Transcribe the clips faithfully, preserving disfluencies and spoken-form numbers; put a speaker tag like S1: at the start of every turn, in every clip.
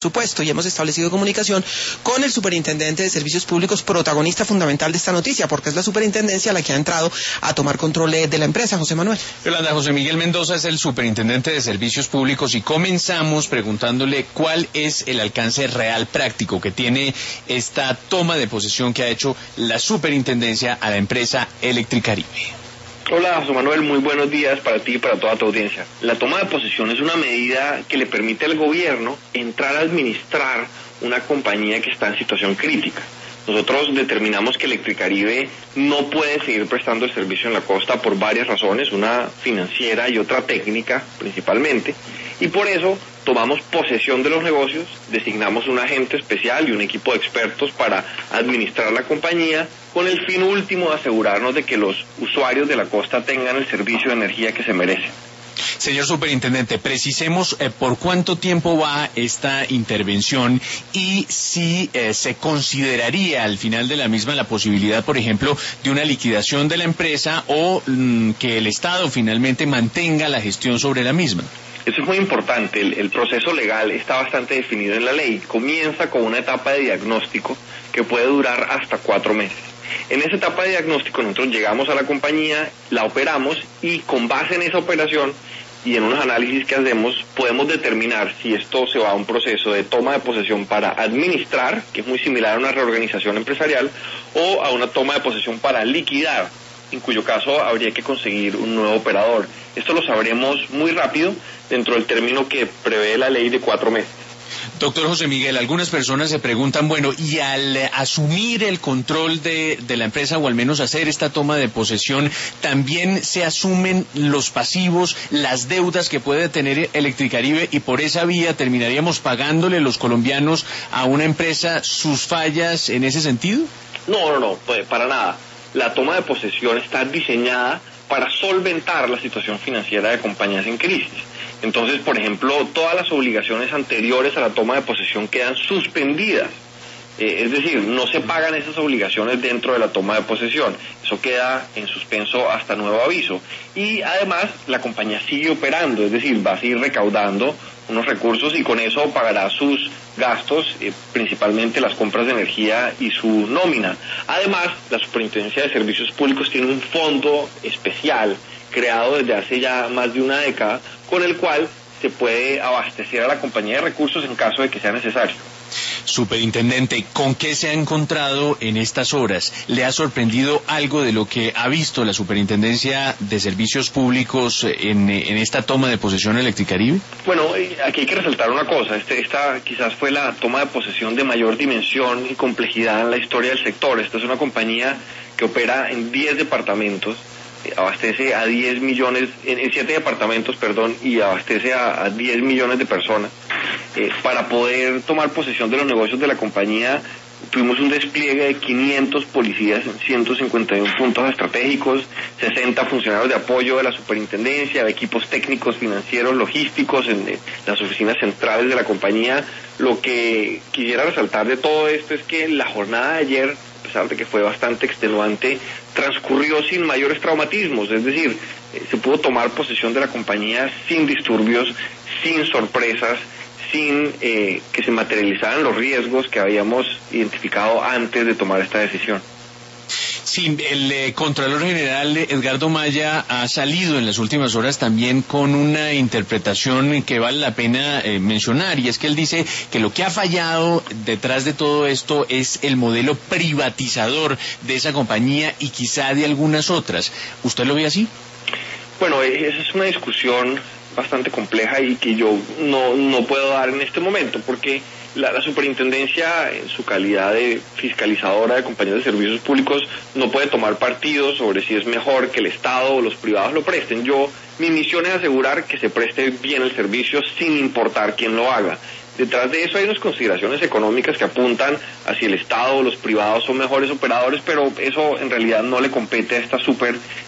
S1: supuesto, y hemos establecido comunicación con el superintendente de Servicios Públicos, protagonista fundamental de esta noticia, porque es la superintendencia la que ha entrado a tomar control de la empresa. José Manuel.
S2: Yolanda, José Miguel Mendoza es el superintendente de Servicios Públicos y comenzamos preguntándole cuál es el alcance real práctico que tiene esta toma de posesión que ha hecho la superintendencia a la empresa Electricaribe.
S3: Hola, José Manuel, muy buenos días para ti y para toda tu audiencia. La toma de posesión es una medida que le permite al gobierno entrar a administrar una compañía que está en situación crítica. Nosotros determinamos que Electricaribe no puede seguir prestando el servicio en la costa por varias razones, una financiera y otra técnica principalmente, y por eso tomamos posesión de los negocios, designamos un agente especial y un equipo de expertos para administrar la compañía con el fin último de asegurarnos de que los usuarios de la costa tengan el servicio de energía que se merecen.
S2: Señor superintendente, precisemos eh, por cuánto tiempo va esta intervención y si eh, se consideraría al final de la misma la posibilidad, por ejemplo, de una liquidación de la empresa o mm, que el Estado finalmente mantenga la gestión sobre la misma.
S3: Eso es muy importante. El, el proceso legal está bastante definido en la ley. Comienza con una etapa de diagnóstico que puede durar hasta cuatro meses. En esa etapa de diagnóstico nosotros llegamos a la compañía, la operamos y con base en esa operación y en unos análisis que hacemos podemos determinar si esto se va a un proceso de toma de posesión para administrar, que es muy similar a una reorganización empresarial, o a una toma de posesión para liquidar, en cuyo caso habría que conseguir un nuevo operador. Esto lo sabremos muy rápido dentro del término que prevé la ley de cuatro meses.
S2: Doctor José Miguel, algunas personas se preguntan, bueno, y al asumir el control de, de la empresa o al menos hacer esta toma de posesión, ¿también se asumen los pasivos, las deudas que puede tener Electricaribe y por esa vía terminaríamos pagándole los colombianos a una empresa sus fallas en ese sentido?
S3: No, no, no, pues para nada. La toma de posesión está diseñada para solventar la situación financiera de compañías en crisis. Entonces, por ejemplo, todas las obligaciones anteriores a la toma de posesión quedan suspendidas. Eh, es decir, no se pagan esas obligaciones dentro de la toma de posesión. Eso queda en suspenso hasta nuevo aviso. Y además, la compañía sigue operando, es decir, va a seguir recaudando unos recursos y con eso pagará sus gastos, eh, principalmente las compras de energía y su nómina. Además, la Superintendencia de Servicios Públicos tiene un fondo especial creado desde hace ya más de una década, con el cual se puede abastecer a la compañía de recursos en caso de que sea necesario.
S2: Superintendente, ¿con qué se ha encontrado en estas horas? ¿Le ha sorprendido algo de lo que ha visto la Superintendencia de Servicios Públicos en, en esta toma de posesión Electricaribe?
S3: Bueno, aquí hay que resaltar una cosa. Este, esta quizás fue la toma de posesión de mayor dimensión y complejidad en la historia del sector. Esta es una compañía que opera en diez departamentos, abastece a diez millones, en siete departamentos, perdón, y abastece a, a diez millones de personas. Eh, para poder tomar posesión de los negocios de la compañía, tuvimos un despliegue de quinientos policías en ciento cincuenta y uno puntos estratégicos, sesenta funcionarios de apoyo de la superintendencia, equipos técnicos, financieros, logísticos en eh, las oficinas centrales de la compañía. Lo que quisiera resaltar de todo esto es que la jornada de ayer, a pesar de que fue bastante extenuante, transcurrió sin mayores traumatismos, es decir, eh, se pudo tomar posesión de la compañía sin disturbios, sin sorpresas, sin eh, que se materializaran los riesgos que habíamos identificado antes de tomar esta decisión.
S2: Sí, el eh, Contralor General Edgardo Maya ha salido en las últimas horas también con una interpretación que vale la pena eh, mencionar, y es que él dice que lo que ha fallado detrás de todo esto es el modelo privatizador de esa compañía y quizá de algunas otras. ¿Usted lo ve así?
S3: Bueno, esa es una discusión bastante compleja y que yo no, no puedo dar en este momento, porque la, la superintendencia, en su calidad de fiscalizadora de compañías de servicios públicos, no puede tomar partido sobre si es mejor que el Estado o los privados lo presten. Yo, mi misión es asegurar que se preste bien el servicio sin importar quién lo haga. Detrás de eso hay unas consideraciones económicas que apuntan a si el Estado o los privados son mejores operadores, pero eso en realidad no le compete a esta super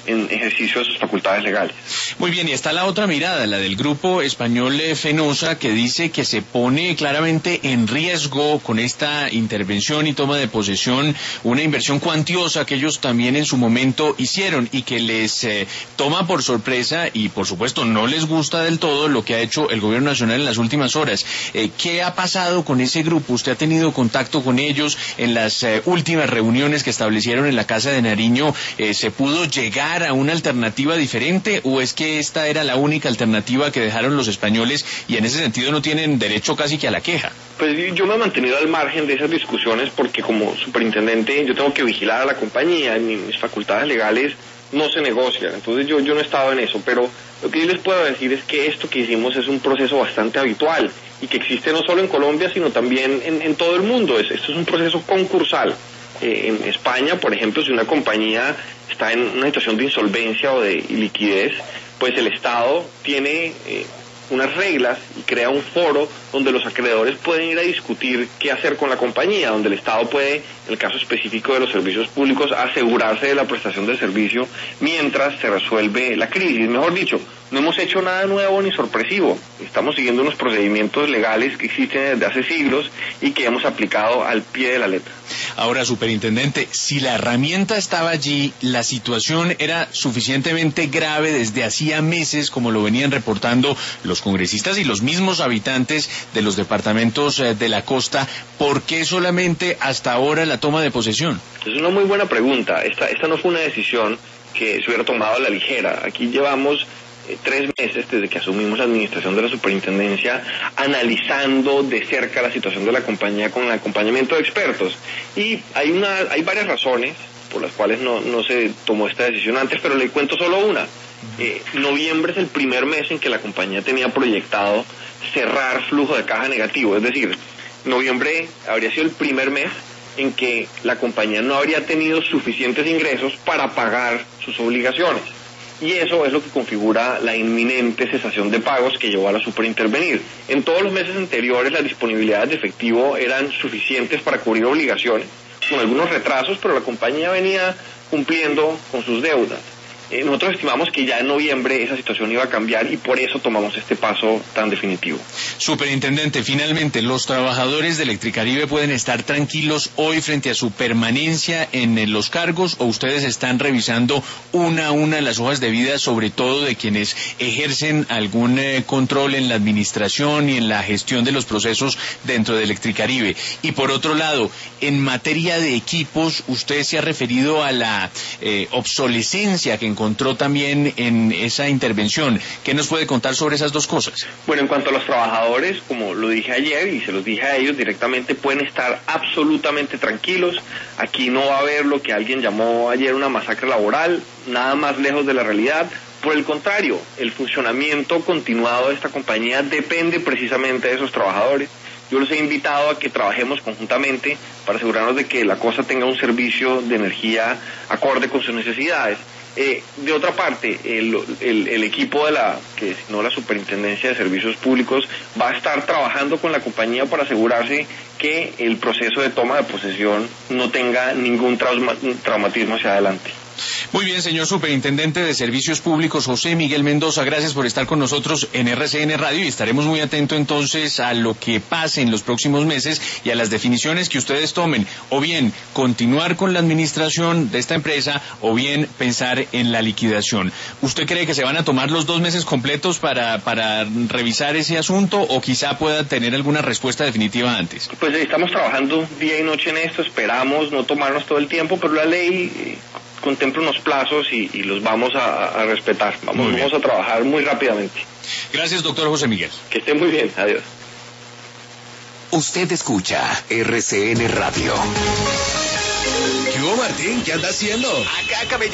S3: en ejercicio de sus facultades legales.
S2: Muy bien, y está la otra mirada, la del grupo español Fenosa, que dice que se pone claramente en riesgo con esta intervención y toma de posesión una inversión cuantiosa que ellos también en su momento hicieron y que les eh, toma por sorpresa y por supuesto no les gusta del todo lo que ha hecho el gobierno nacional en las últimas horas. Eh, ¿Qué ha pasado con ese grupo? ¿Usted ha tenido contacto con ellos en las eh, últimas reuniones que establecieron en la Casa de Nariño? Eh, ¿Se pudo llegar a una alternativa diferente o es que esta era la única alternativa que dejaron los españoles y en ese sentido no tienen derecho casi que a la queja?
S3: Pues yo me he mantenido al margen de esas discusiones porque como superintendente yo tengo que vigilar a la compañía, mis facultades legales no se negocian, entonces yo, yo no he estado en eso, pero lo que yo les puedo decir es que esto que hicimos es un proceso bastante habitual y que existe no solo en Colombia sino también en, en todo el mundo. Es, esto es un proceso concursal. Eh, en España, por ejemplo, si una compañía está en una situación de insolvencia o de liquidez, pues el Estado tiene eh, unas reglas y crea un foro donde los acreedores pueden ir a discutir qué hacer con la compañía, donde el Estado puede, en el caso específico de los servicios públicos, asegurarse de la prestación del servicio mientras se resuelve la crisis. Mejor dicho, no hemos hecho nada nuevo ni sorpresivo, estamos siguiendo unos procedimientos legales que existen desde hace siglos y que hemos aplicado al pie de la letra.
S2: Ahora, superintendente, si la herramienta estaba allí, la situación era suficientemente grave desde hacía meses, como lo venían reportando los congresistas y los mismos habitantes de los departamentos de la costa, ¿por qué solamente hasta ahora la toma de posesión?
S3: Es una muy buena pregunta. Esta, esta no fue una decisión que se hubiera tomado a la ligera. Aquí llevamos eh, tres meses desde que asumimos la administración de la superintendencia analizando de cerca la situación de la compañía con el acompañamiento de expertos. Y hay, una, hay varias razones por las cuales no, no se tomó esta decisión antes, pero le cuento solo una. Eh, noviembre es el primer mes en que la compañía tenía proyectado cerrar flujo de caja negativo, es decir, noviembre habría sido el primer mes en que la compañía no habría tenido suficientes ingresos para pagar sus obligaciones. Y eso es lo que configura la inminente cesación de pagos que llevó a la superintervenir. En todos los meses anteriores las disponibilidades de efectivo eran suficientes para cubrir obligaciones, con algunos retrasos, pero la compañía venía cumpliendo con sus deudas. Eh, nosotros estimamos que ya en noviembre esa situación iba a cambiar y por eso tomamos este paso tan definitivo.
S2: Superintendente, finalmente, ¿los trabajadores de Electricaribe pueden estar tranquilos hoy frente a su permanencia en los cargos o ustedes están revisando una a una las hojas de vida, sobre todo de quienes ejercen algún eh, control en la administración y en la gestión de los procesos dentro de Electricaribe? Y por otro lado, en materia de equipos, usted se ha referido a la eh, obsolescencia que encontró también en esa intervención. ¿Qué nos puede contar sobre esas dos cosas?
S3: Bueno, en cuanto a los trabajadores, como lo dije ayer y se los dije a ellos directamente, pueden estar absolutamente tranquilos. Aquí no va a haber lo que alguien llamó ayer una masacre laboral, nada más lejos de la realidad. Por el contrario, el funcionamiento continuado de esta compañía depende precisamente de esos trabajadores. Yo los he invitado a que trabajemos conjuntamente para asegurarnos de que la cosa tenga un servicio de energía acorde con sus necesidades. Eh, de otra parte, el, el, el equipo de la que designó la Superintendencia de Servicios Públicos va a estar trabajando con la compañía para asegurarse que el proceso de toma de posesión no tenga ningún trauma, traumatismo hacia adelante.
S2: Muy bien, señor Superintendente de Servicios Públicos, José Miguel Mendoza, gracias por estar con nosotros en R C N Radio y estaremos muy atentos entonces a lo que pase en los próximos meses y a las definiciones que ustedes tomen, o bien continuar con la administración de esta empresa o bien pensar en la liquidación. ¿Usted cree que se van a tomar los dos meses completos para, para revisar ese asunto o quizá pueda tener alguna respuesta definitiva antes?
S3: Pues estamos trabajando día y noche en esto, esperamos no tomarnos todo el tiempo, pero la ley Eh... contempla unos plazos y, y los vamos a, a respetar. Vamos, vamos a trabajar muy rápidamente.
S2: Gracias, doctor José Miguel.
S3: Que esté muy bien. Adiós.
S4: Usted escucha R C N Radio.
S5: ¿Qué hubo, Martín? ¿Qué anda haciendo?
S4: Acá acabé